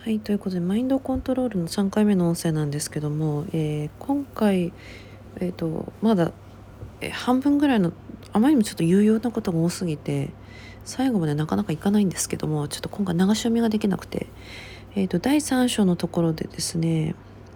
はい、ということでマインドコントロールの3回目の音声なんですけども、今回、まだ、半分ぐらいのあまりにもちょっと有用なことが多すぎて最後までなかなかいかないんですけども、ちょっと今回流し読みができなくて、第3章のところでですね、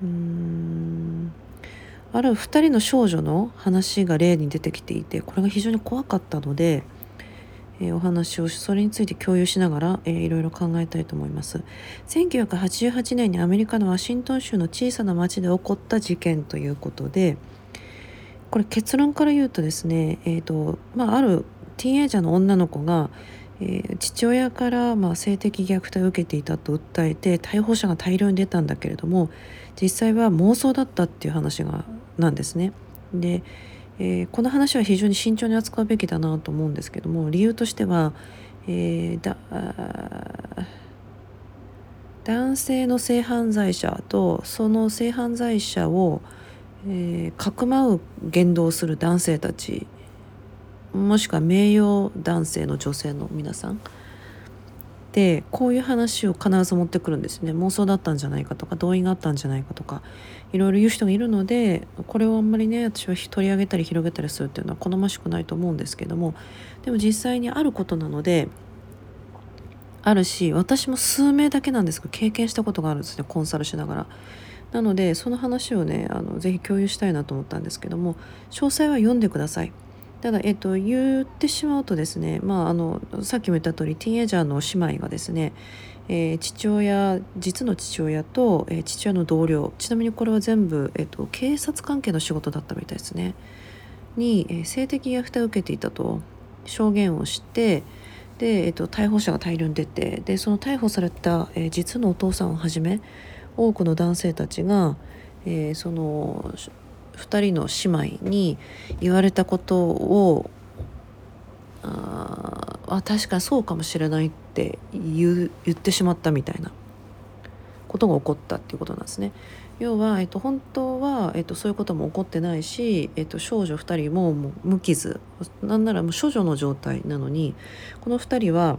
ある2人の少女の話が例に出てきていて、これが非常に怖かったので、お話をそれについて共有しながら、いろいろ考えたいと思います。1988年にアメリカのワシントン州の小さな町で起こった事件ということで、これ結論から言うとですね、あるティーンエイジャーの女の子が、父親から、性的虐待を受けていたと訴えて逮捕者が大量に出たんだけれども、実際は妄想だったっていう話なんですね。で、この話は非常に慎重に扱うべきだなと思うんですけども、理由としては、男性の性犯罪者とその性犯罪者を、かくまう言動をする男性たち、もしくは名誉男性の女性の皆さんで、こういう話を必ず持ってくるんですね。妄想だったんじゃないかとか、同意があったんじゃないかとか、いろいろ言う人がいるので、これをあんまりね、私は取り上げたり広げたりするっていうのは好ましくないと思うんですけども、でも実際にあることなので、あるし、私も数名だけなんですが経験したことがあるんですね、コンサルしながら。なのでその話をね、ぜひ共有したいなと思ったんですけども、詳細は読んでください。ただ、言ってしまうとですね、さっきも言った通りティーンエイジャーの姉妹がですね、実の父親と、父親の同僚、ちなみにこれは全部、警察関係の仕事だったみたいですね、に、性的虐待を受けていたと証言をして、で、逮捕者が大量に出て、でその逮捕された、実のお父さんをはじめ多くの男性たちが、その2人の姉妹に言われたことを確かにそうかもしれないって言ってしまったみたいなことが起こったっていうことなんですね。要は、本当は、そういうことも起こってないし、少女2人も、もう無傷、なんならもう処女の状態なのに、この2人は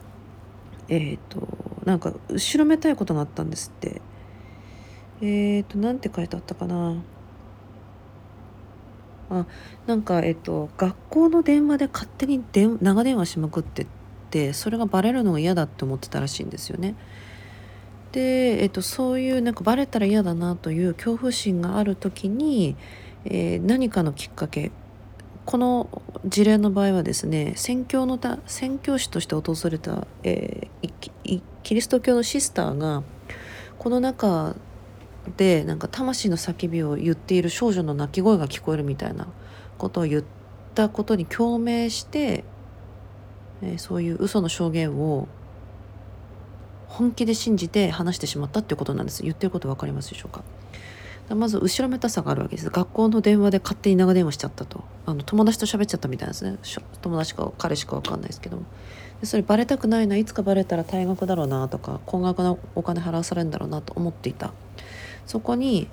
なんか後ろめたいことがあったんですって。なんて書いてあったかな。なんか、学校の電話で勝手に長電話しまくってって、それがバレるのが嫌だって思ってたらしいんですよね。で、そういうなんかバレたら嫌だなという恐怖心がある時に、何かのきっかけ、この事例の場合はですね、宣教師として訪れた、キリスト教のシスターがこの中でなんか魂の叫びを言っている少女の泣き声が聞こえるみたいなことを言ったことに共鳴して、そういう嘘の証言を本気で信じて話してしまったっていうことなんです。言ってること分かりますでしょうか。まず後ろめたさがあるわけです。学校の電話で勝手に長電話しちゃったと、友達と喋っちゃったみたいなんですね。友達か彼しか分かんないですけども、でそれバレたくないな、いつかバレたら退学だろうなとか高額なお金払わされるんだろうなと思っていた。そこに、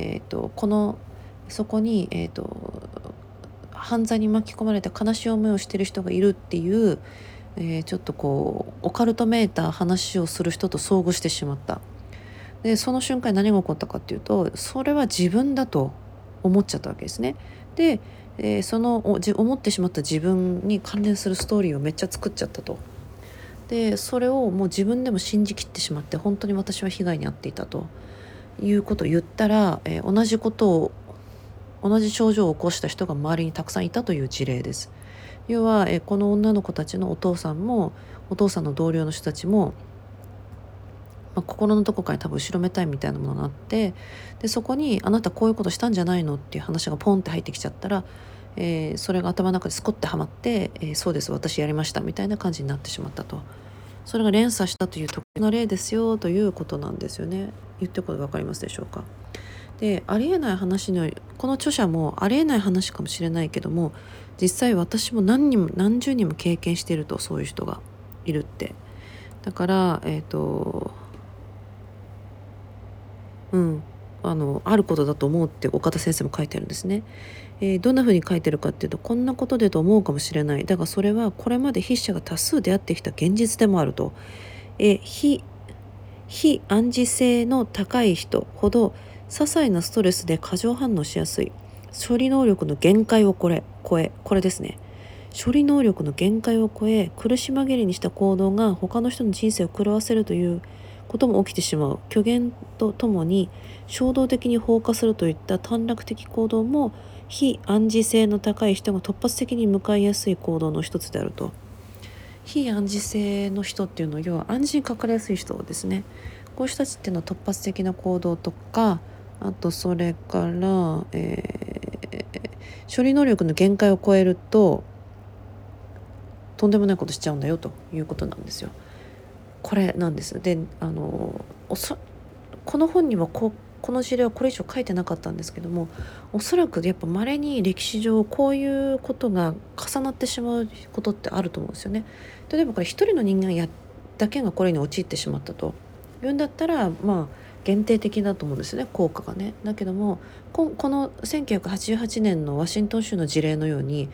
そこに、犯罪に巻き込まれて悲しい思いをしている人がいるっていう、ちょっとこうオカルトめいた話をする人と遭遇してしまった。でその瞬間に何が起こったかっていうと、それは自分だと思っちゃったわけですね。で、思ってしまった自分に関連するストーリーをめっちゃ作っちゃったと。でそれをもう自分でも信じきってしまって、本当に私は被害に遭っていたということを言ったら、同じ症状を起こした人が周りにたくさんいたという事例です。要は、この女の子たちのお父さんもお父さんの同僚の人たちも、心のどこかに多分後ろめたいみたいなものがあって、でそこにあなたこういうことしたんじゃないのっていう話がポンって入ってきちゃったら、それが頭の中でスコッてはまって、そうです私やりましたみたいな感じになってしまったと。それが連鎖したという特殊な例ですよということなんですよね。言ってること分かりますでしょうか。でありえない話の、この著者もありえない話かもしれないけども、実際私も何十人も経験していると、そういう人がいるって。だからあることだと思うって岡田先生も書いてあるんですね。どんな風に書いてるかっていうと、こんなことでと思うかもしれない。だがそれはこれまで筆者が多数出会ってきた現実でもあると。非非暗示性の高い人ほど些細なストレスで過剰反応しやすい。処理能力の限界を超え、これですね。処理能力の限界を超え、苦し紛れにした行動が他の人の人生を狂わせるということも起きてしまう。虚言とともに衝動的に放火するといった短絡的行動も非暗示性の高い人が突発的に向かいやすい行動の一つであると。非暗示性の人っていうのは要は暗示にかかりやすい人ですね。こういう人たちっていうのは突発的な行動とか、あとそれから、処理能力の限界を超えるととんでもないことしちゃうんだよということなんですよ。これなんです。で、この本にはこの事例はこれ以上書いてなかったんですけども、おそらくやっぱ稀に歴史上こういうことが重なってしまうことってあると思うんですよね。例えばこれ一人の人間だけがこれに陥ってしまったというんだったら、まあ限定的だと思うんですよね、効果がね。だけどもこの1988年のワシントン州の事例のように、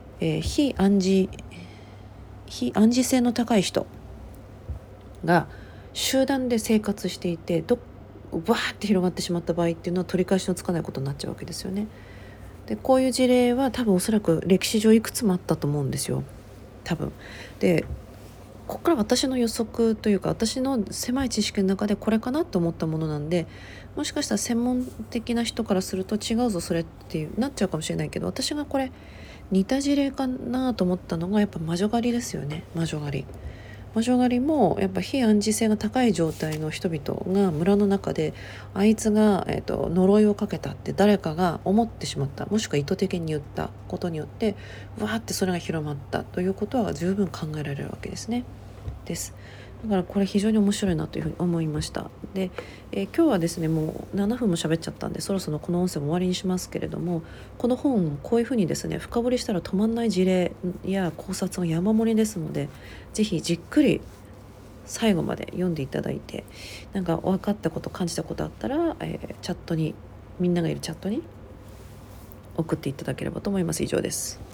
非暗示性の高い人が集団で生活していてバーって広がってしまった場合っていうのは取り返しのつかないことになっちゃうわけですよね。でこういう事例は多分おそらく歴史上いくつもあったと思うんですよ、多分。でここから私の予測というか私の狭い知識の中でこれかなと思ったものなんで、もしかしたら専門的な人からすると違うぞそれっていうなっちゃうかもしれないけど、私がこれ似た事例かなと思ったのがやっぱ魔女狩りですよね。魔女狩りもやっぱ非暗示性が高い状態の人々が村の中であいつが、呪いをかけたって誰かが思ってしまった、もしくは意図的に言ったことによってわーってそれが広まったということは十分考えられるわけですね。だからこれ非常に面白いなというふうに思いました。で、今日はですねもう7分も喋っちゃったんでそろそろこの音声も終わりにしますけれども、この本こういうふうにですね深掘りしたら止まんない事例や考察が山盛りですので、ぜひじっくり最後まで読んでいただいて、なんか分かったこと感じたことあったら、チャットにみんながいるチャットに送っていただければと思います。以上です。